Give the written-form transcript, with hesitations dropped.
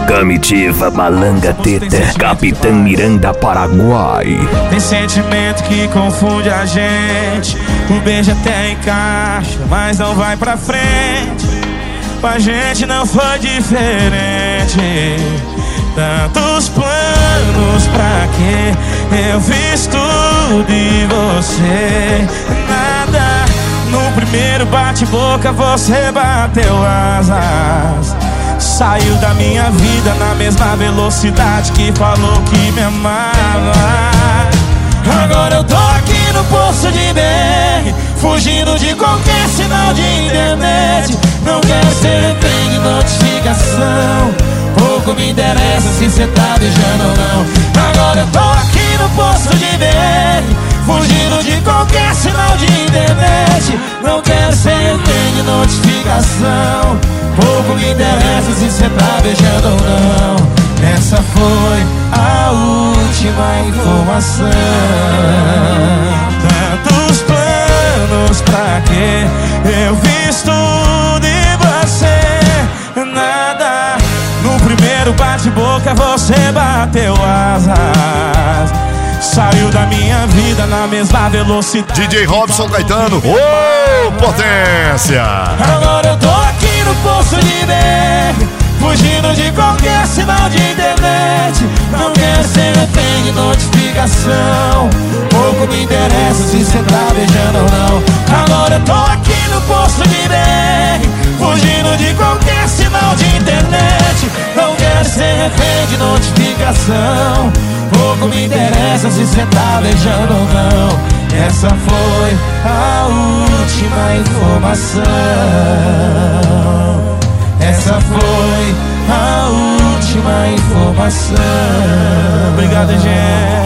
Comitiva Malanga Teta, Capitã Miranda, Paraguai. Tem sentimento que confunde a gente. O beijo até encaixa, mas não vai pra frente. Com a gente não foi diferente. Tantos planos, pra quê? Eu fiz tudo e você nada. No primeiro bate-boca você bateu asas. Saiu da minha vida na mesma velocidade que falou que me amava. Agora eu tô aqui no posto de BR, fugindo de qualquer sinal de internet. Não quero ser refém de notificação. Pouco me interessa se cê tá beijando ou não. Agora eu tô aqui no posto de BR, fugindo de qualquer sinal de internet. Não quero ser refém de notificação. Pouco me interessa se cê tá beijando ou não. Essa foi a última informação. Tantos planos, pra quê? Eu fiz tudo e você nada. No primeiro bate-boca você bateu asas. Saiu da minha vida na mesma velocidade. DJ Robson Caetano, ô potência! Agora eu tô aqui no posto de BR, fugindo de qualquer sinal de internet. Não quero ser refém de notificação. Pouco me interessa se cê tá beijando ou não. Agora eu tô aqui no posto de BR, fugindo de qualquer sinal de internet. Não quero ser refém de notificação. Pouco me interessa se cê tá beijando ou não. Essa foi a última informação. Essa foi a última informação. Obrigado, gente.